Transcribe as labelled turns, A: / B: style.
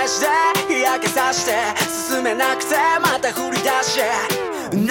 A: して日焼けさして進めなくてまた振り出し